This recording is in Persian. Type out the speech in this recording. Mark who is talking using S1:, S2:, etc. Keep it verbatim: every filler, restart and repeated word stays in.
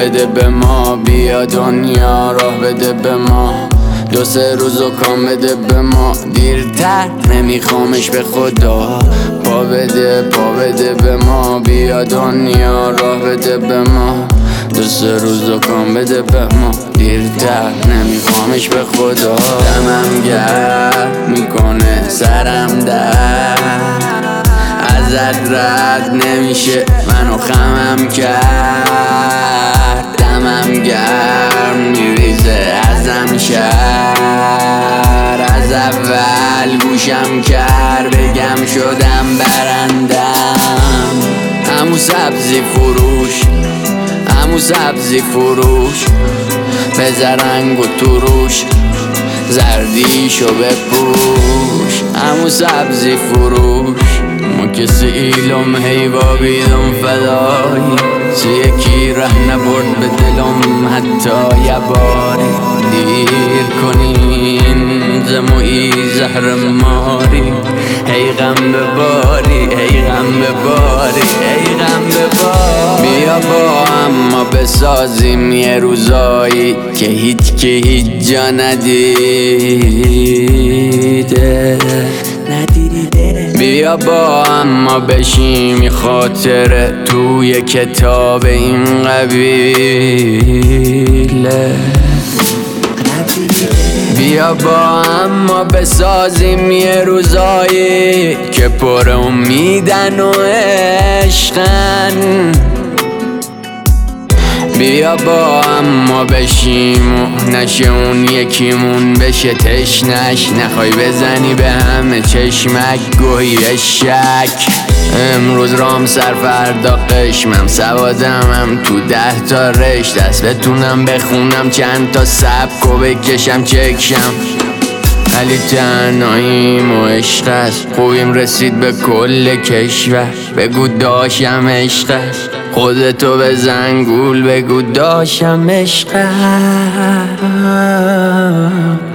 S1: بده به ما، بیا دنیا راه بده به ما، دو سه روز و کام بده به ما، دیرتر نمیخوامش به خدا، پا بده پا بده به ما، بیا دنیا راه بده به ما، دو سه روز و کام بده به ما، دیرتر نمیخوامش به خدا. دمم گرم میکنه سرم در، ازت رد نمیشه منو خمم کرد، دمم گرم میریزه ازم شهر، از اول گوشم کرد بگم شدم برندم، همو سبزی فروش همو سبزی فروش، بزرنگ و تروش زردیشو بپوش، همو سبزی فروش ما کسی ایلم هیوا بیدم فدایی، چه یکی ره نبرد به دلم حتی یه باری، دیر کنین زموی زهر ماری، ای غم بباری ای غم بباری ای غم بباری، بیا با هم ما بسازیم یه روزایی که هیچ که هیچ جا ندیده، بیا با هم ما بشیم یه خاطره توی کتاب این قبیله، بیا با هم ما بسازیم یه روزایی که پر امیدن و عشقن، بیا با هم ما بشیم و نشه اون یکیمون بشه تشنش، نخوای بزنی به همه چشمک گوهی شک، امروز رام سر فردا قشمم، سوادم هم تو ده تا رش، دست بتونم بخونم چند تا سبک و بکشم چکشم، ولی تنهاییم و عشق است، خوبیم رسید به کل کشور، بگو داشم عشق است، خودتو بزن گول بگو داشم عشق است.